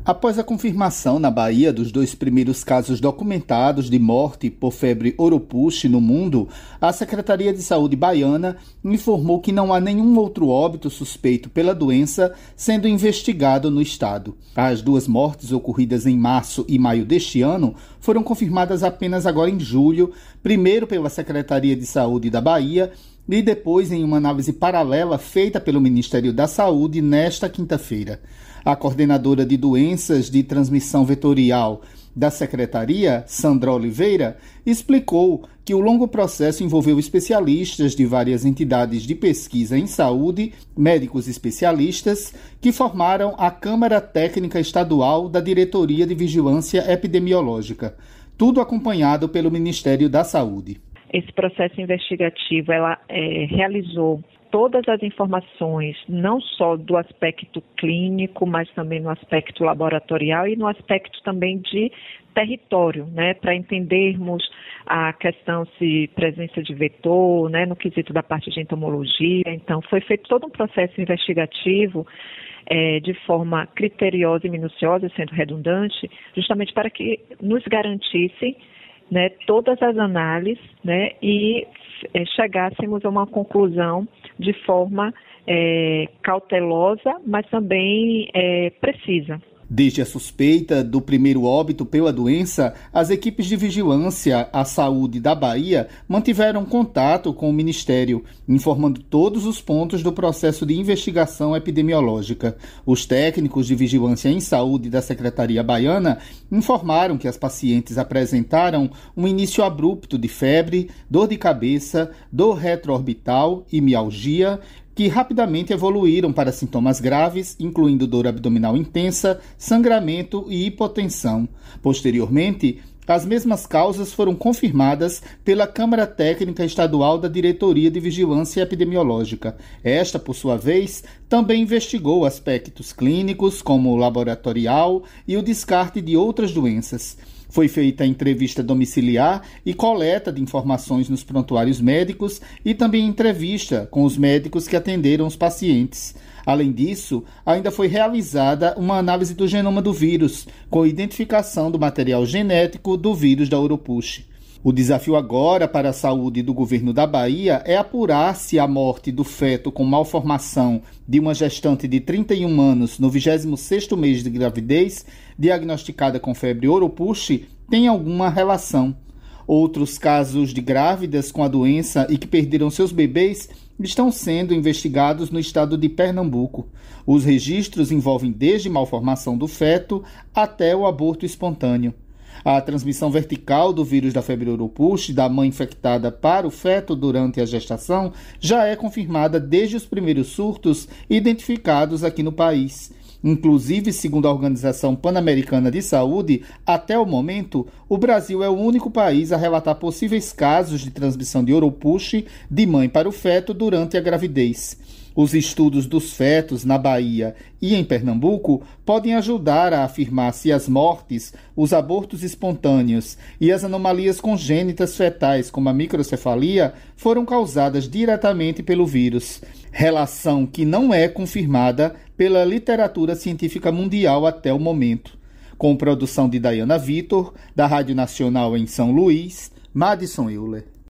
Após a confirmação na Bahia dos 2 primeiros casos documentados de morte por febre oropouche no mundo, a Secretaria de Saúde baiana informou que não há nenhum outro óbito suspeito pela doença sendo investigado no estado. As 2 mortes ocorridas em março e maio deste ano foram confirmadas apenas agora em julho, primeiro pela Secretaria de Saúde da Bahia e depois em uma análise paralela feita pelo Ministério da Saúde nesta quinta-feira. A coordenadora de doenças de transmissão vetorial da Secretaria, Sandra Oliveira, explicou que o longo processo envolveu especialistas de várias entidades de pesquisa em saúde, médicos especialistas, que formaram a Câmara Técnica Estadual da Diretoria de Vigilância Epidemiológica, tudo acompanhado pelo Ministério da Saúde. Esse processo investigativo realizou todas as informações, não só do aspecto clínico, mas também no aspecto laboratorial e no aspecto também de território, para entendermos a questão se presença de vetor, no quesito da parte de entomologia. Então, foi feito todo um processo investigativo de forma criteriosa e minuciosa, sendo redundante, justamente para que nos garantissem todas as análises e chegássemos a uma conclusão de forma cautelosa, mas também precisa. Desde a suspeita do primeiro óbito pela doença, as equipes de vigilância à saúde da Bahia mantiveram contato com o Ministério, informando todos os pontos do processo de investigação epidemiológica. Os técnicos de vigilância em saúde da Secretaria Baiana informaram que as pacientes apresentaram um início abrupto de febre, dor de cabeça, dor retroorbital e mialgia, que rapidamente evoluíram para sintomas graves, incluindo dor abdominal intensa, sangramento e hipotensão. Posteriormente, as mesmas causas foram confirmadas pela Câmara Técnica Estadual da Diretoria de Vigilância Epidemiológica. Esta, por sua vez, também investigou aspectos clínicos, como o laboratorial e o descarte de outras doenças. Foi feita entrevista domiciliar e coleta de informações nos prontuários médicos e também entrevista com os médicos que atenderam os pacientes. Além disso, ainda foi realizada uma análise do genoma do vírus, com identificação do material genético do vírus da oropouche. O desafio agora para a saúde do governo da Bahia é apurar se a morte do feto com malformação de uma gestante de 31 anos no 26º mês de gravidez, diagnosticada com febre oropouche, tem alguma relação. Outros casos de grávidas com a doença e que perderam seus bebês estão sendo investigados no estado de Pernambuco. Os registros envolvem desde malformação do feto até o aborto espontâneo. A transmissão vertical do vírus da febre oropouche da mãe infectada para o feto durante a gestação já é confirmada desde os primeiros surtos identificados aqui no país. Inclusive, segundo a Organização Pan-Americana de Saúde, até o momento, o Brasil é o único país a relatar possíveis casos de transmissão de oropouche de mãe para o feto durante a gravidez. Os estudos dos fetos na Bahia e em Pernambuco podem ajudar a afirmar se as mortes, os abortos espontâneos e as anomalias congênitas fetais, como a microcefalia, foram causadas diretamente pelo vírus. Relação que não é confirmada pela literatura científica mundial até o momento. Com produção de Dayana Vitor, da Rádio Nacional em São Luís, Madison Euler.